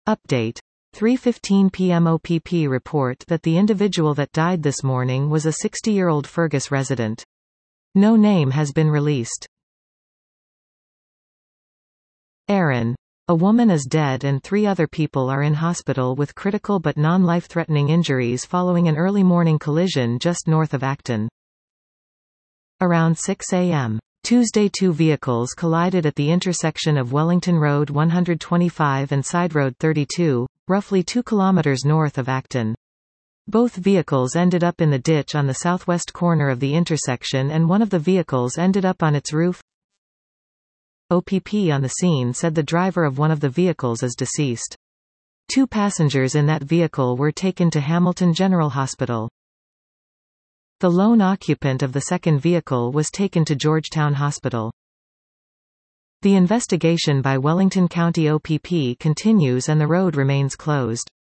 Update. 3:15 p.m. OPP report that the individual that died this morning was a 60-year-old Fergus resident. No name has been released. Arran. A woman is dead and 3 other people are in hospital with critical but non-life-threatening injuries following an early morning collision just north of Acton. Around 6 a.m. Tuesday, 2 vehicles collided at the intersection of Wellington Road 125 and Side Road 32, roughly 2 kilometers north of Acton. Both vehicles ended up in the ditch on the southwest corner of the intersection and one of the vehicles ended up on its roof. OPP on the scene said the driver of one of the vehicles is deceased. 2 passengers in that vehicle were taken to Hamilton General Hospital. The lone occupant of the second vehicle was taken to Georgetown Hospital. The investigation by Wellington County OPP continues and the road remains closed.